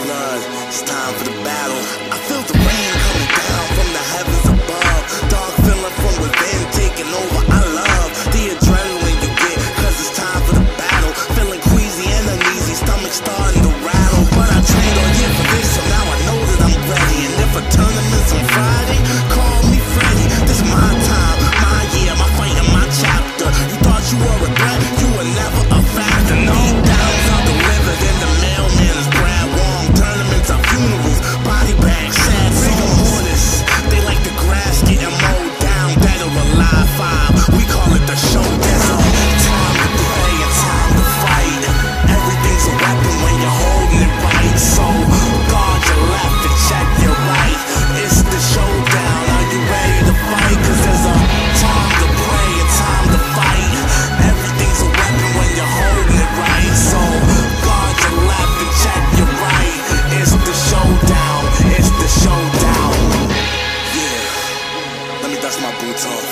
blood, it's time for the battle. I feel the rain coming down from the heavens above. Dark feeling from within taking over, I love the adrenaline you get, cause it's time for the battle. Feeling queasy and uneasy, stomach starting to rattle. But I trained all year for this, so now I know that I'm ready. And if a tournament's on Friday, call me Freddy. This is my time, my year, my fight and my chapter. You thought you were a threat, you were never a factor. No downs are delivered and the mailman is Brad Wong. Tournaments are funerals, body bags, sad rigor mortis. They like the grass getting mowed down, dead or alive. 5, we call it the showdown. Time to play and time to fight. Everything's a weapon when you're holding it right. So guard your left and check your right. It's the showdown. Are you ready to fight? Cause there's a time to play and time to fight. Everything's a weapon when you're holding it right. So guard your left and check your right. It's the showdown. It's the showdown. Yeah. Let me dust my boots off.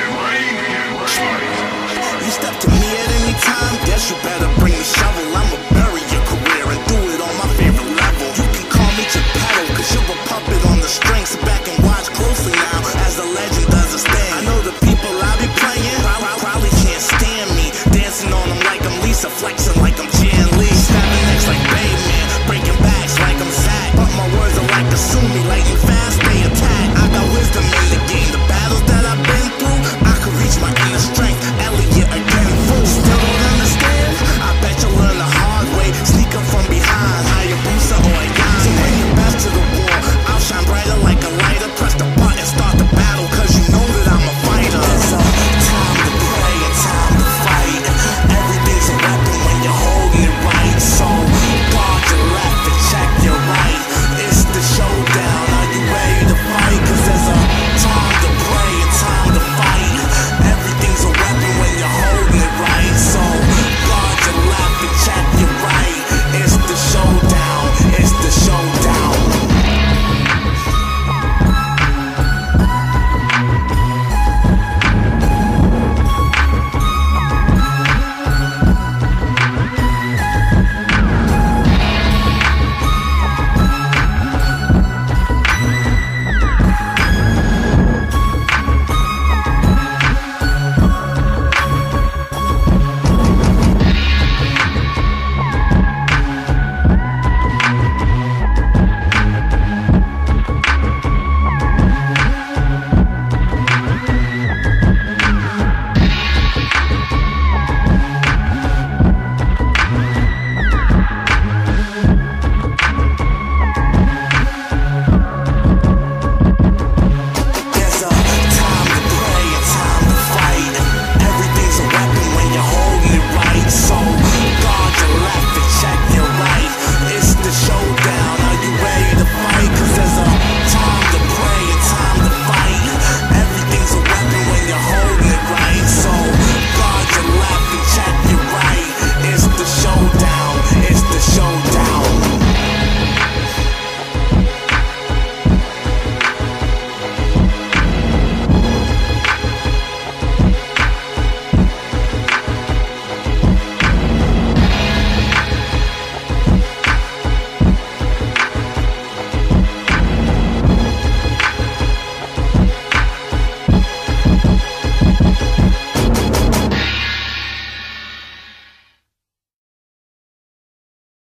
You step to me at any time, guess you better bring the shovel. I'ma bury your career and do it on my favorite level. You can call me Geppetto, cause you're a puppet on the string. Sit back and watch closely now as the legend does a stand.